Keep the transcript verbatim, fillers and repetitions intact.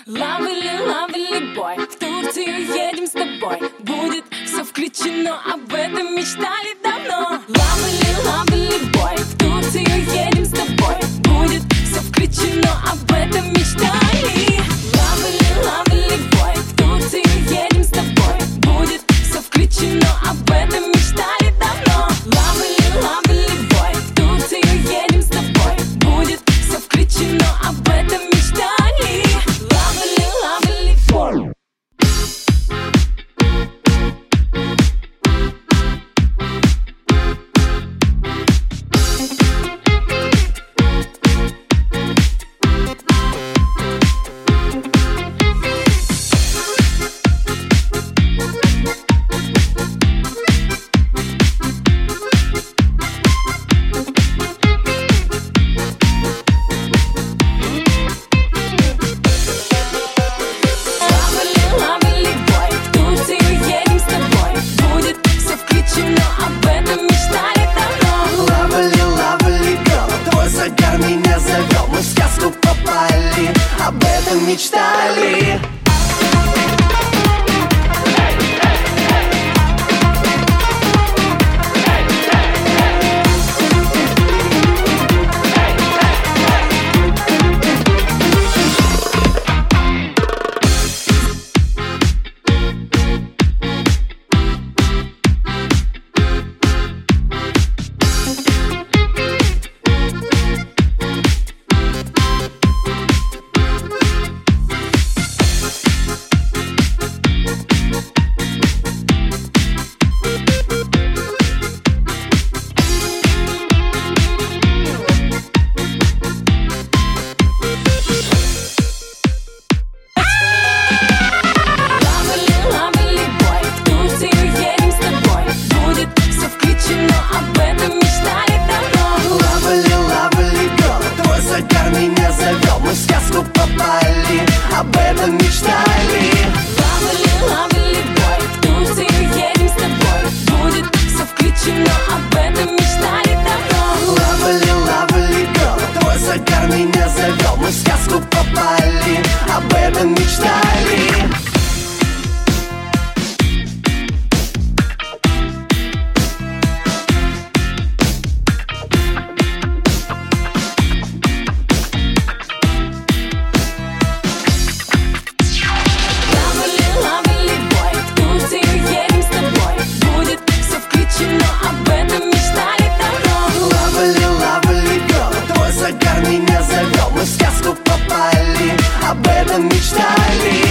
Lovely, lovely boy, в Турцию едем с тобой. Будет все включено, об этом мечтали давно. Lovely, lovely boy, в Турцию едем с тобой. Будет все включено, об этом мечтали. Lovely, lovely boy, в Турцию едем с тобой. Будет все включено, об этом мечтали давно. Lovely, lovely boy, в Турцию едем с тобой. Будет все включено, об этом мечтали. Lovely, lovely boy. Об этом мечтали. Мы в сказку попали, об этом мечтали. Lovely, lovely boy, в Турцию едем с тобой. Будет все включено, об этом мечтали давно. Lovely, lovely girl, твой загар меня завел. Мы в сказку попали, об этом мечтали. Мы в сказку попали, об этом мечтали.